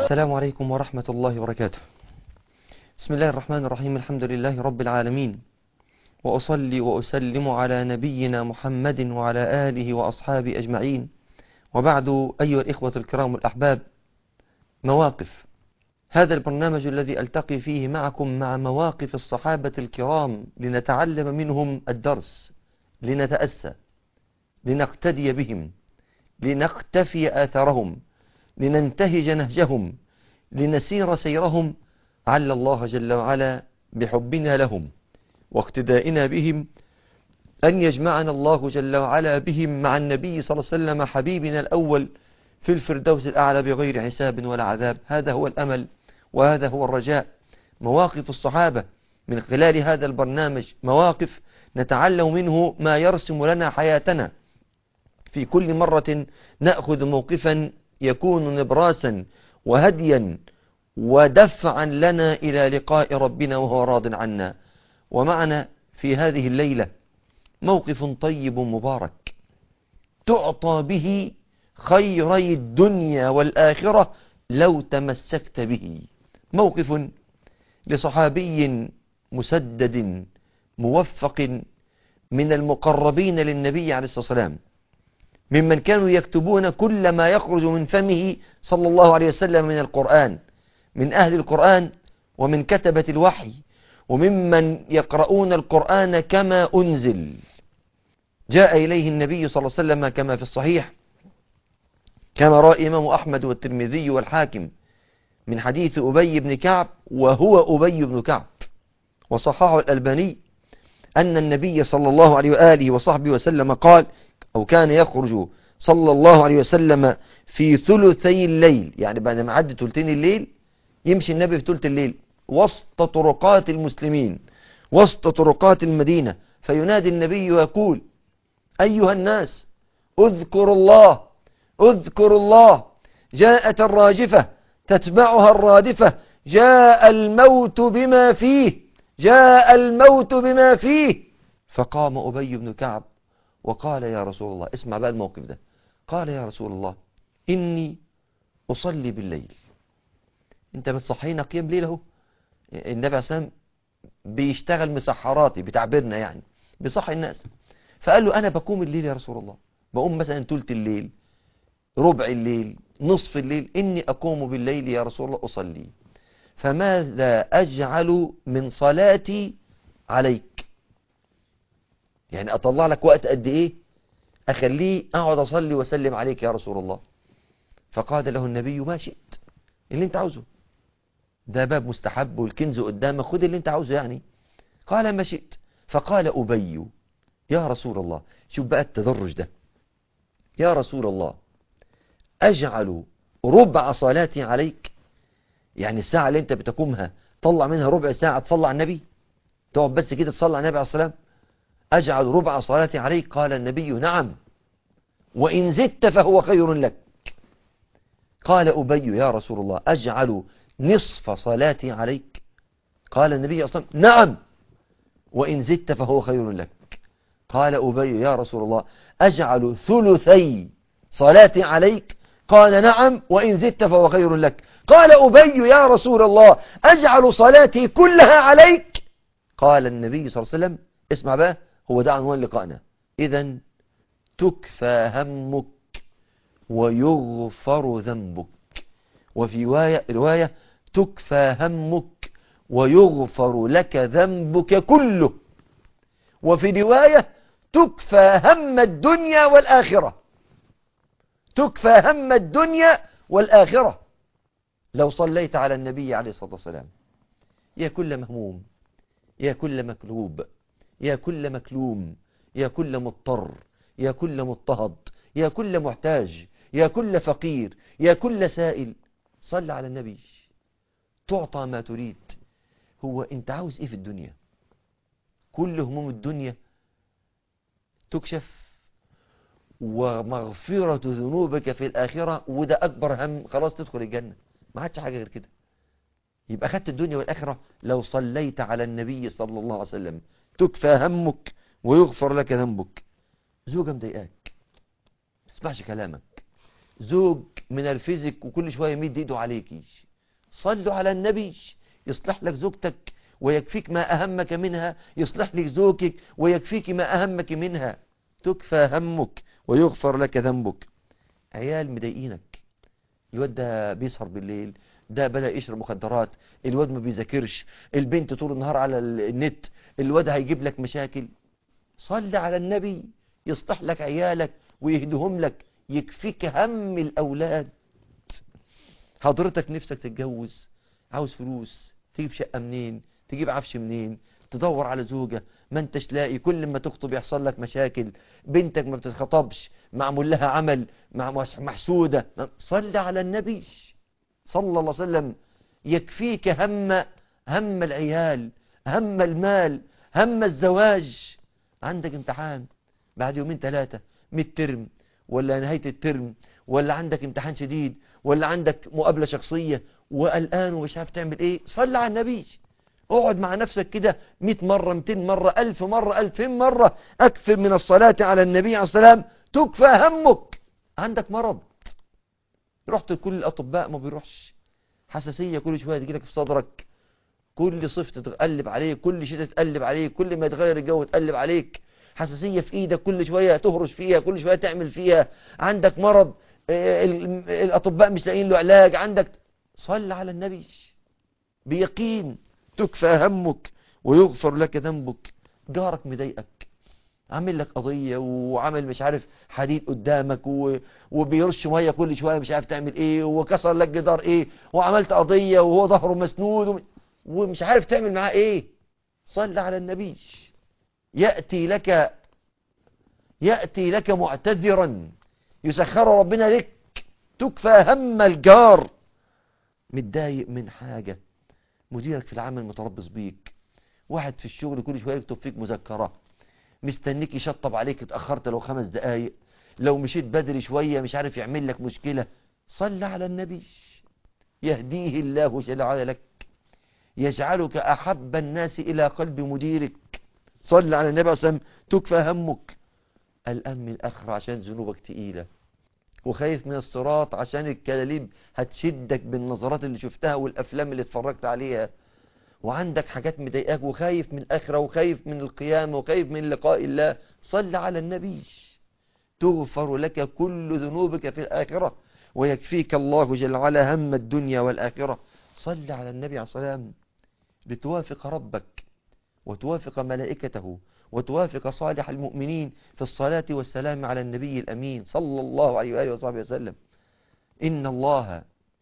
السلام عليكم ورحمة الله وبركاته. بسم الله الرحمن الرحيم. الحمد لله رب العالمين، وأصلي وأسلم على نبينا محمد وعلى آله وأصحابه أجمعين، وبعد. أيها الإخوة الكرام الأحباب، مواقف هذا البرنامج الذي ألتقي فيه معكم مع مواقف الصحابة الكرام لنتعلم منهم الدرس، لنتأسى، لنقتدي بهم، لنقتفي آثارهم، لننتهج نهجهم، لنسير سيرهم، عل الله جل وعلا بحبنا لهم واقتدائنا بهم أن يجمعنا الله جل وعلا بهم مع النبي صلى الله عليه وسلم حبيبنا الأول في الفردوس الأعلى بغير حساب ولا عذاب. هذا هو الأمل وهذا هو الرجاء. مواقف الصحابة من خلال هذا البرنامج مواقف نتعلم منه ما يرسم لنا حياتنا. في كل مرة نأخذ موقفا يكون نبراسا وهديا ودفعا لنا إلى لقاء ربنا وهو راض عنا. ومعنا في هذه الليلة موقف طيب مبارك تعطى به خيري الدنيا والآخرة لو تمسكت به. موقف لصحابي مسدد موفق من المقربين للنبي عليه الصلاة والسلام، ممن كانوا يكتبون كل ما يخرج من فمه صلى الله عليه وسلم من القرآن، من أهل القرآن ومن كتبة الوحي، وممن يقرؤون القرآن كما أنزل. جاء إليه النبي صلى الله عليه وسلم كما في الصحيح، كما رأى إمام أحمد والترمذي والحاكم من حديث أبي بن كعب، وهو أبي بن كعب وصححه الألباني، أن النبي صلى الله عليه وآله وصحبه وسلم قال، أو كان يخرج صلى الله عليه وسلم في ثلثي الليل، يعني بعد ما عدى ثلثين الليل يمشي النبي في ثلث الليل وسط طرقات المسلمين، وسط طرقات المدينة، فينادي النبي ويقول: أيها الناس، اذكروا الله، اذكروا الله، جاءت الراجفة تتبعها الرادفة، جاء الموت بما فيه، جاء الموت بما فيه. فقام أبي بن كعب وقال: يا رسول الله، اسمع بقى الموقف ده، قال: يا رسول الله، إني أصلي بالليل. انت بتصحينا قيام ليل اهو. النبي عليه الصلاة والسلام بيشتغل مسحراتي بتعبيرنا، يعني بيصحي الناس. فقال له: أنا بقوم الليل يا رسول الله، بقوم مثلا ثلث الليل، ربع الليل، نصف الليل، إني أقوم بالليل يا رسول الله أصلي، فماذا أجعل من صلاتي عليك؟ يعني أطلع لك وقت قد إيه أخليه أقعد أصلي وسلم عليك يا رسول الله؟ فقال له النبي: ما شئت، اللي انت عاوزه، ده باب مستحب والكنز قدامك، خد اللي انت عاوزه يعني. قال: ما شئت. فقال أبي: يا رسول الله، شوف بقى التدرج ده، يا رسول الله، أجعل ربع صلاتي عليك؟ يعني الساعة اللي انت بتقومها طلع منها ربع ساعة تصلى على النبي، تقعد بس كده تصلى على النبي عليه الصلاة والسلام. أجعل ربع صلاتي عليك؟ قال النبي: نعم، وإن زدت فهو خير لك. قال أبي: يا رسول الله، أجعل نصف صلاتي عليك؟ قال النبي صلى الله عليه وسلم: نعم، وإن زدت فهو خير لك. قال أبي: يا رسول الله، أجعل ثلثي صلاتي عليك؟ قال: نعم، وإن زدت فهو خير لك. قال أبي: يا رسول الله، أجعل صلاتي كلها عليك؟ قال النبي صلى الله عليه وسلم، اسمع بقى، هو ده عنوان لقائنا، إذن تكفى همك ويغفر ذنبك. وفي رواية تكفى همك ويغفر لك ذنبك كله. وفي رواية تكفى هم الدنيا والآخرة، تكفى هم الدنيا والآخرة لو صليت على النبي عليه الصلاة والسلام. يا كل مهموم، يا كل مكلوب، يا كل مكلوم، يا كل مضطر، يا كل مضطهد، يا كل محتاج، يا كل فقير، يا كل سائل، صل على النبي تعطى ما تريد. هو انت عاوز ايه في الدنيا؟ كل هموم الدنيا تكشف، ومغفرة ذنوبك في الآخرة، وده أكبر هم، خلاص تدخل الجنة، ما عادش حاجة غير كده. يبقى خدت الدنيا والآخرة لو صليت على النبي صلى الله عليه وسلم. تكفى همك ويغفر لك ذنبك. زوجة مضايقاك، ما تسمعش كلامك، زوج منرفزك وكل شوية يمد ايده عليكي. صلوا على النبي يصلح لك زوجتك ويكفيك ما أهمك منها، يصلح لك زوجك ويكفيك ما أهمك منها، تكفى همك ويغفر لك ذنبك. عيال مضايقينك، الواد ده بيسهر بالليل، ده بدأ يشرب مخدرات، الواد ما بيذاكرش، البنت طول النهار على النت، الواد هيجيب لك مشاكل. صل على النبي يصلح لك عيالك ويهدهم لك، يكفيك هم الأولاد. حضرتك نفسك تتجوز، عاوز فلوس، تجيب شقة منين، تجيب عفش منين، تدور على زوجة، ما انتش لاقي، كل ما تخطب يحصل لك مشاكل، بنتك ما بتتخطبش، معمول لها عمل، محسودة. صل على النبي صلى الله عليه وسلم يكفيك هم العيال، هم المال، هم الزواج. عندك امتحان بعد يومين ثلاثة، ميد ترم ولا نهاية الترم، ولا عندك امتحان شديد، ولا عندك مقابلة شخصية وقلقان ومش عارف تعمل ايه، صل على النبي. اقعد مع نفسك كده 100 مرة 200 مرة 1000 مرة 2000 مرة، اكثر من الصلاة على النبي عليه السلام، تكفى همك. عندك مرض رحت لكل الأطباء ما بيروحش، حساسية كل شوية تجيلك في صدرك، كل صيف تتقلب عليك، كل شتاء تتقلب عليك، كل ما يتغير الجو تقلب عليك، حساسية في ايدك كل شوية تهرش فيها، كل شوية تعمل فيها، عندك مرض الأطباء مش لاقيين له علاج، عندك. صل على النبي بيقين، تكفى همك ويغفر لك ذنبك. جارك مضايقك، عامل لك قضية وعامل مش عارف حديد قدامك وبيرش مية كل شوية مش عارف تعمل ايه، وكسر لك جدار ايه، وعملت قضية وهو ظهره مسنود ومش عارف تعمل معاه ايه. صل على النبي يأتي لك معتذرا، يسخر ربنا لك، تكفى هم الجار. متضايق من حاجة، مديرك في العمل متربص بيك، واحد في الشغل كل شوية يكتب فيك مذكرة، مستنيك يشطب عليك، اتأخرت لو 5 دقايق، لو مشيت بدري شوية مش عارف يعمل لك مشكلة. صل على النبي يهديه الله جل وعلا لك، يجعلك أحب الناس إلى قلب مديرك. صل على النبي عليه تكفى همك. قلقان من الآخرة عشان ذنوبك تقيلة، وخايف من الصراط عشان الكلاليب هتشدك بالنظرات اللي شفتها والأفلام اللي اتفرجت عليها، وعندك حاجات مضايقاك، وخايف من الآخرة، وخايف من القيامة، وخايف من لقاء الله. صل على النبي تغفر لك كل ذنوبك في الآخرة، ويكفيك الله جل وعلا هم الدنيا والآخرة. صل على النبي عليه الصلاة والسلام لتوافق ربك وتوافق ملائكته وتوافق صالح المؤمنين في الصلاة والسلام على النبي الأمين صلى الله عليه وآله وصحبه وسلم. إن الله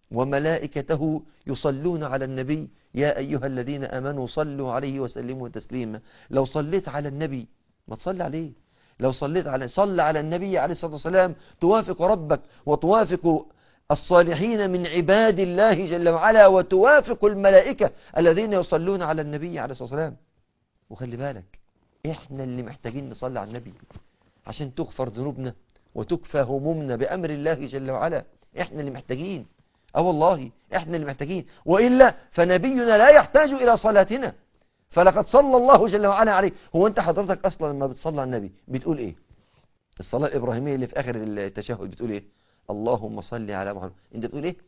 وملائكته يصلون على النبي يا أيها الذين آمنوا صلوا عليه وسلموا تسليما. لو صليت على النبي ما تصلي عليه، لو صل على النبي عليه الصلاة والسلام توافق ربك وتوافق الصالحين من عباد الله جل وعلا، وتوافق الملائكة الذين يصلون على النبي عليه الصلاة والسلام. وخلي بالك احنا اللي محتاجين نصلي على النبي عشان تغفر ذنوبنا وتكفى همومنا بأمر الله جل وعلا. احنا اللي محتاجين، والله احنا اللي محتاجين، وإلا فنبينا لا يحتاج إلى صلاتنا، فلقد صلى الله جل وعلا عليه. هو انت حضرتك اصلا لما بتصلي على النبي بتقول ايه؟ الصلاة الإبراهيمية اللي في آخر التشهد بتقول ايه؟ اللهم صل على محمد. انت بتقول ايه؟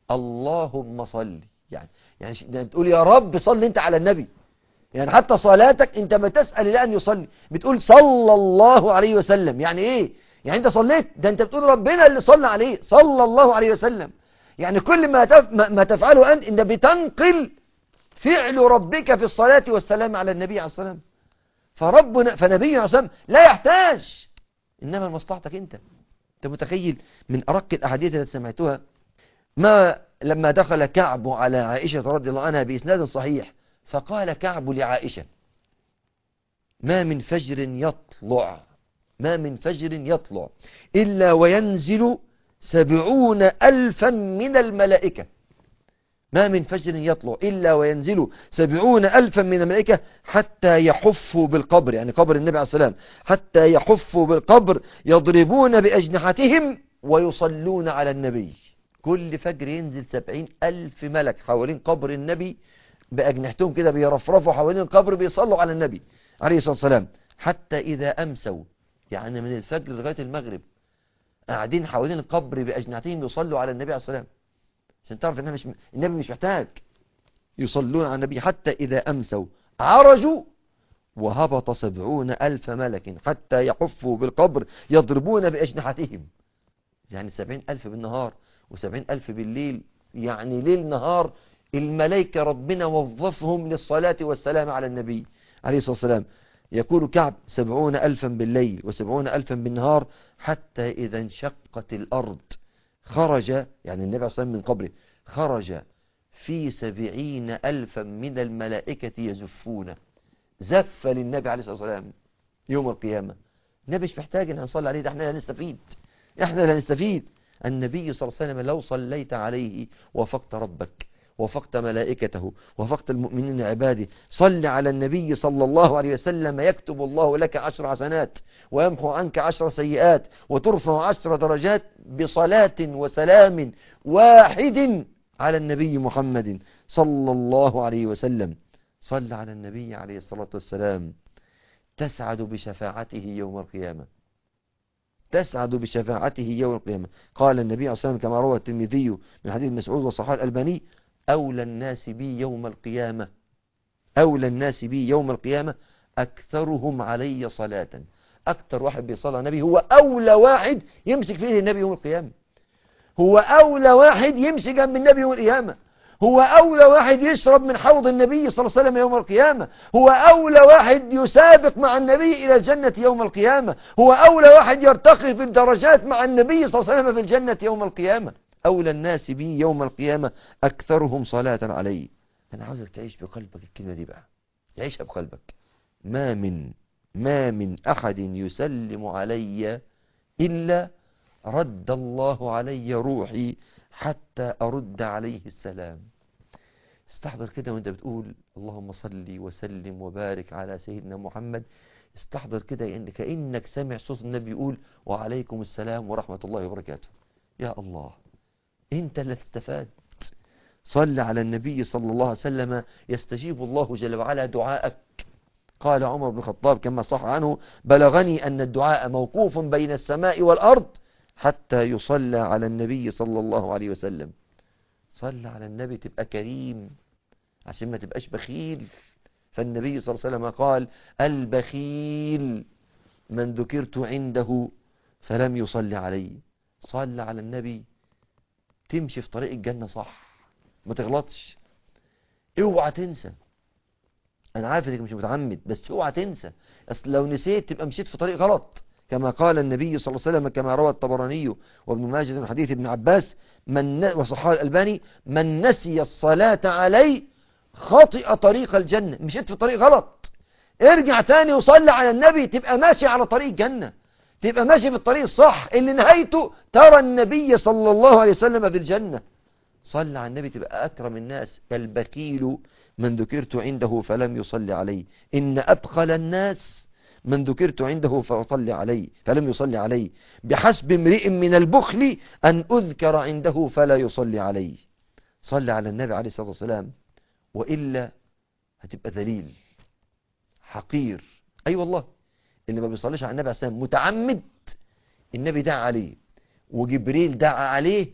اللهم صل، يعني تقول يا رب صل انت على النبي. يعني حتى صلاتك انت ما تسأل الله ان يصلي، بتقول صلى الله عليه وسلم. يعني ايه؟ يعني انت صليت، ده انت بتقول ربنا اللي صلى عليه صلى الله عليه وسلم. يعني كل ما تفعله انت بتنقل فعل ربك في الصلاة والسلام على النبي عليه الصلاة والسلام. فنبي عليه الصلاة والسلام لا يحتاج، انما مصلحتك انت متخيل؟ من أرق الأحاديث التي سمعتها ما لما دخل كعب على عائشة رضي الله عنها بإسناد صحيح، فقال كعب لعائشة: ما من فجر يطلع إلا وينزل 70,000 من الملائكة. ما من فجر يطلع إلا وينزل 70,000 من الملائكة حتى يحفوا بالقبر، يعني قبر النبي عليه السلام، حتى يحفوا بالقبر يضربون بأجنحتهم ويصلون على النبي. كل فجر ينزل 70,000 ملك حوالين قبر النبي بأجنحتهم كده، بيرفرفوا حوالين القبر بيصلوا على النبي عليه الصلاة والسلام. حتى إذا أمسوا، يعني من الفجر لغاية المغرب، قاعدين حوالين القبر بأجنحتهم يصلوا على النبي عليه الصلاة والسلام، عشان تعرف ان النبي مش محتاج. يصلون على النبي حتى إذا أمسوا عرجوا وهبط 70,000 ملك حتى يحفوا بالقبر يضربون بأجنحتهم. يعني 70,000 بالنهار و70,000 بالليل، يعني ليل نهار الملائكة ربنا وظفهم للصلاة والسلام على النبي عليه الصلاة والسلام. يقول كعب 70,000 بالليل و70,000 بالنهار، حتى إذا انشقت الأرض خرج، يعني النبي عليه الصلاة والسلام من قبره، خرج في 70,000 من الملائكة يزفون، زف للنبي عليه الصلاة والسلام يوم القيامة. النبي مش محتاج ان نصلي عليه، ده احنا لا نستفيد، احنا لا نستفيد. النبي صلى الله عليه وسلم لو صليت عليه وفقت ربك وفقت ملائكته وفقت المؤمنين عباده. صل على النبي صلى الله عليه وسلم يكتب الله لك 10 حسنات ويمحو عنك 10 سيئات وترفع 10 درجات بصلاة وسلام واحد على النبي محمد صلى الله عليه وسلم. صل على النبي عليه الصلاة والسلام تسعد بشفاعته يوم القيامة، تسعد بشفاعته يوم القيامة. قال النبي عليه الصلاة والسلام كما روى الترمذي من حديث مسعود وصححه الألباني: أولى الناس بي يوم القيامة، أولى الناس بي يوم القيامة أكثرهم علي صلاة. أكثر واحد بيصلي على النبي هو أولى واحد يمسك فيه النبي يوم القيامة، هو أولى واحد يمشي جنب النبي يوم القيامة، هو أولى واحد يشرب من حوض النبي صلى الله عليه وسلم يوم القيامة، هو أولى واحد يسابق مع النبي إلى الجنة يوم القيامة، هو أولى واحد يرتقي في الدرجات مع النبي صلى الله عليه وسلم في الجنة يوم القيامة. أولى الناس بي يوم القيامة أكثرهم صلاة علي. أنا عاوزك تعيش بقلبك الكلمة دي بقى، تعيشها بقلبك. ما من أحد يسلم علي إلا رد الله علي روحي حتى أرد عليه السلام. استحضر كده وانت بتقول اللهم صل وسلم وبارك على سيدنا محمد، استحضر كده ان كأنك سامع صوت النبي يقول وعليكم السلام ورحمة الله وبركاته. يا الله، انت اللي استفاد. صل على النبي صلى الله عليه وسلم يستجيب الله جل وعلا دعاءك. قال عمر بن الخطاب كما صح عنه: بلغني أن الدعاء موقوف بين السماء والأرض حتى يصلى على النبي صلى الله عليه وسلم. صل على النبي تبقى كريم عشان ما تبقاش بخيل. فالنبي صلى الله عليه وسلم قال: البخيل من ذكرت عنده فلم يصلي علي. صل على النبي تمشي في طريق الجنة صح، ما تغلطش. اوعى تنسى، انا عارف انك مش متعمد بس اوعى تنسى، اصل لو نسيت تبقى مشيت في طريق غلط. كما قال النبي صلى الله عليه وسلم كما روى الطبراني وابن ماجه من حديث ابن عباس وصححه الألباني: من نسي الصلاة علي خطئ طريق الجنة. مشيت في طريق غلط، ارجع تاني وصلي على النبي، تبقى ماشي على طريق الجنة، تبقى ماشي في الطريق الصح اللي نهايته ترى النبي صلى الله عليه وسلم في الجنة. صلى على النبي تبقى أكرم الناس. البخيل من ذكرت عنده فلم يصلي علي، إن أبخل الناس من ذكرت عنده فلم يصلي علي، بحسب امرئ من البخل أن أذكر عنده فلا يصلي علي. صلى على النبي عليه الصلاة والسلام وإلا هتبقى ذليل حقير. أي والله، اللي ما بيصليش على النبي عليه الصلاة والسلام متعمد النبي دعا عليه وجبريل دعا عليه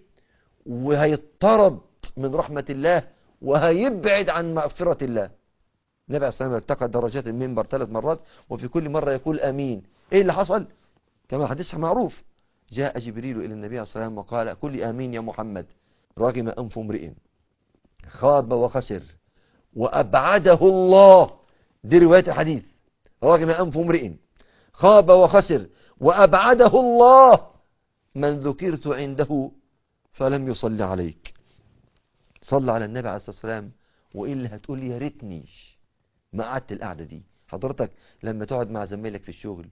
وهيطرد من رحمة الله وهيبعد عن مغفرة الله. النبي عليه الصلاة والسلام ارتقى درجات المنبر 3 مرات وفي كل مرة يقول آمين. ايه اللي حصل؟ كما حديث معروف: جاء جبريل إلى النبي عليه الصلاة والسلام وقال: قل آمين يا محمد. رغم أنف امرئ خاب وخسر وأبعده الله. دي رواية الحديث: رغم أنف امرئ خاب وخسر وأبعده الله من ذكرت عنده فلم يصلي عليك. صلى على النبي عليه الصلاة والسلام وإلا هتقول يا ريتني ما قعدت القعدة دي. حضرتك لما تقعد مع زميلك في الشغل،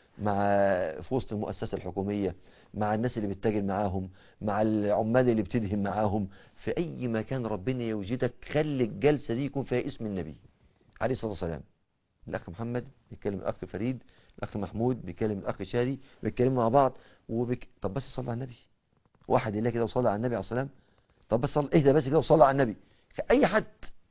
في وسط المؤسسة الحكومية، مع الناس اللي بتتاجر معاهم، مع العمال اللي بتدهم معاهم، في أي مكان ربنا يوجدك خلي الجلسة دي يكون فيها اسم النبي عليه الصلاة والسلام. الأخ محمد بيتكلم الأخ فريد، الأخ محمود بيتكلم الأخ شادي، بيتكلموا مع بعض طب بس صلى على النبي. واحد الله كده وصلى على النبي عليه الصلاة والسلام. طب بس اهدى بس كده وصلى على النبي. أي حد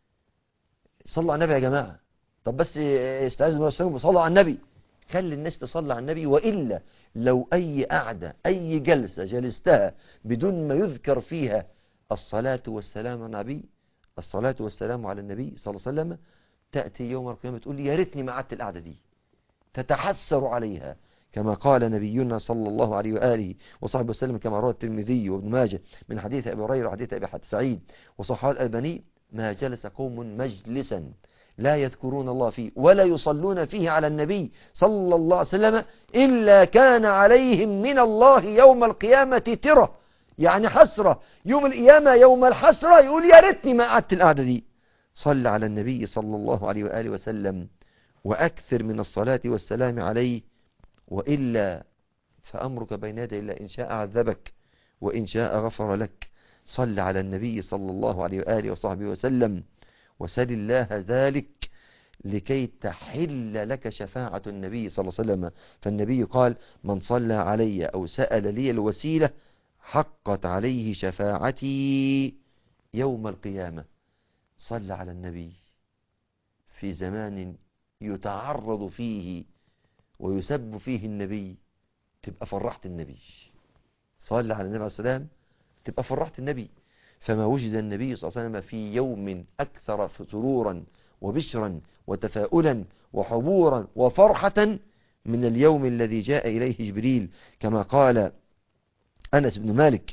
صلى على النبي يا جماعة. طب بس استعاذ بالله وصلى على النبي. خلي الناس تصلي على النبي وإلا لو أي قعدة أي جلسة جلستها بدون ما يذكر فيها الصلاة والسلام على النبي، الصلاة والسلام على النبي صلى الله عليه وسلم، تأتي يوم القيامة تقول لي يا ريتني ما قعدت القعدة دي، تتحسر عليها. كما قال نبينا صلى الله عليه وآله وصحبه وسلم كما روى الترمذي وابن ماجه من حديث أبي هريرة وحديث أبي سعيد وصححه الألباني: ما جلس قوم مجلسا لا يذكرون الله فيه ولا يصلون فيه على النبي صلى الله عليه وسلم إلا كان عليهم من الله يوم القيامة ترة، يعني حسرة يوم القيامة، يوم الحسرة يقول يا ريتني ما قعدت القعدة دي. صل على النبي صلى الله عليه وآله وسلم وأكثر من الصلاة والسلام عليه، وإلا فأمرك بين يدي الله، إن شاء عذبك وإن شاء غفر لك. صل على النبي صلى الله عليه وآله وصحبه وسلم وسل الله ذلك لكي تحل لك شفاعة النبي صلى الله عليه وسلم. فالنبي قال: من صلى علي أو سأل لي الوسيلة حقت عليه شفاعتي يوم القيامة. صل على النبي في زمان يتعرض فيه ويسب فيه النبي، تبقى فرحت النبي. صل على النبي عليه السلام تبقى فرحت النبي. فما وجد النبي صلى الله عليه وسلم في يوم أكثر سرورا وبشرا وتفاؤلا وحبورا وفرحة من اليوم الذي جاء إليه جبريل، كما قال أنس بن مالك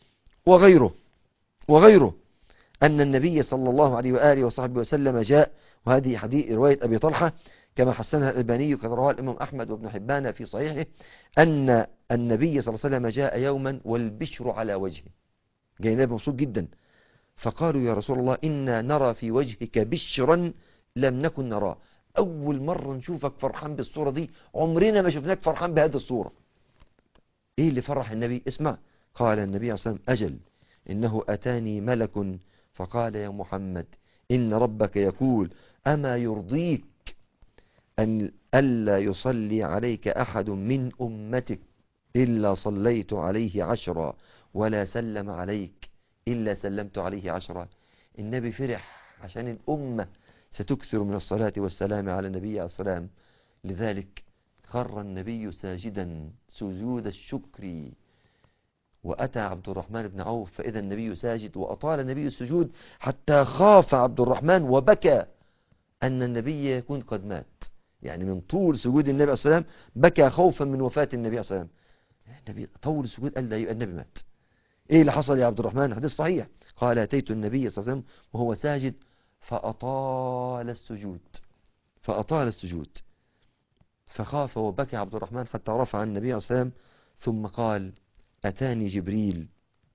وغيره أن النبي صلى الله عليه وآله وصحبه وسلم جاء، وهذه حديث رواية أبي طلحة كما حسنها الألباني كما رواه الإمام أحمد وابن حبان في صحيحه، أن النبي صلى الله عليه وسلم جاء يوما والبشر على وجهه، جاي النبي مبسوط جدا، فقالوا: يا رسول الله إنا نرى في وجهك بشرا لم نكن نراه، أول مرة نشوفك فرحان بالصورة دي، عمرنا ما شفناك فرحان بهذه الصورة. إيه اللي فرح النبي؟ اسمع. قال النبي عليه الصلاة والسلام: أجل إنه أتاني ملك فقال: يا محمد إن ربك يقول: أما يرضيك أن ألا يصلي عليك أحد من أمتك إلا صليت عليه 10 ولا سلم عليك إلا سلمت عليه 10. النبي فرح عشان الأمة ستكثر من الصلاة والسلام على النبي عليه السلام. لذلك خر النبي ساجدا سجود الشكر، وأتى عبد الرحمن بن عوف فإذا النبي ساجد، وأطال النبي السجود حتى خاف عبد الرحمن وبكى أن النبي يكون قد مات، يعني من طول سجود النبي عليه الصلاة والسلام بكى خوفا من وفاة النبي عليه الصلاة والسلام. النبي طول السجود قال لا، يبقى النبي مات. إيه اللي حصل يا عبد الرحمن؟ حديث صحيح. قال: أتيت النبي صلى الله عليه وسلم وهو ساجد فأطال السجود فخاف وبكى عبد الرحمن حتى رفع النبي عليه الصلاة والسلام، ثم قال: أتاني جبريل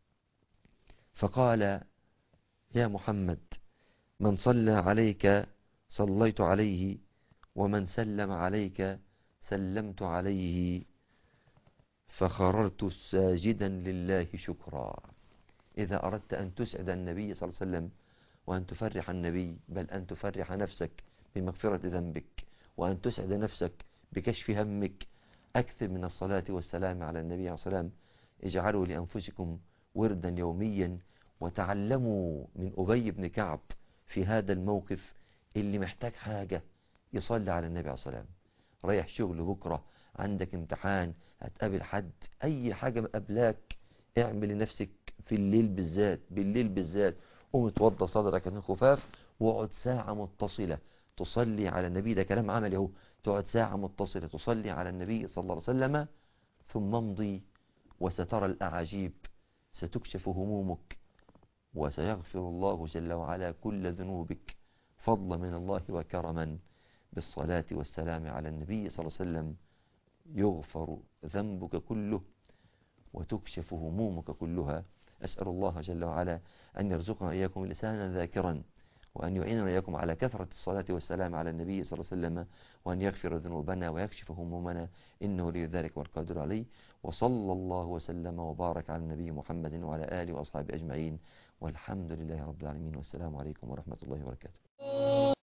فقال: يا محمد من صلى عليك صليت عليه ومن سلم عليك سلمت عليه، فخررت ساجدا لله شكرا. إذا أردت أن تسعد النبي صلى الله عليه وسلم وأن تفرح النبي، بل أن تفرح نفسك بمغفرة ذنبك وأن تسعد نفسك بكشف همك، أكثر من الصلاة والسلام على النبي عليه الصلاة والسلام. اجعلوا لأنفسكم وردا يوميا، وتعلموا من أبي بن كعب في هذا الموقف اللي محتاج حاجة يصلي على النبي عليه الصلاة والسلام. رايح شغل بكرة، عندك امتحان، هتقابل حد، أي حاجة مقابلاك، اعمل لنفسك في الليل بالذات قوم اتوضى صدرك عن الخفاف واقعد ساعة متصلة تصلي على النبي. ده كلام عملي اهو. تقعد ساعة متصلة تصلي على النبي صلى الله عليه وسلم، ثم امضي وسترى الأعاجيب، ستكشف همومك وسيغفر الله جل وعلا كل ذنوبك فضلا من الله وكرما. بالصلاة والسلام على النبي صلى الله عليه وسلم يغفر ذنبك كله وتكشف همومك كلها. أسأل الله جل وعلا أن يرزقنا إياكم لسانا ذاكرا، وأن يعيننا إياكم على كثرة الصلاة والسلام على النبي صلى الله عليه وسلم، وأن يغفر ذنوبنا ويكشف همومنا، إنه لي ذلك والقادر عليه. وصلى الله وسلم وبارك على النبي محمد وعلى آله وأصحابه أجمعين، والحمد لله رب العالمين، والسلام عليكم ورحمة الله وبركاته.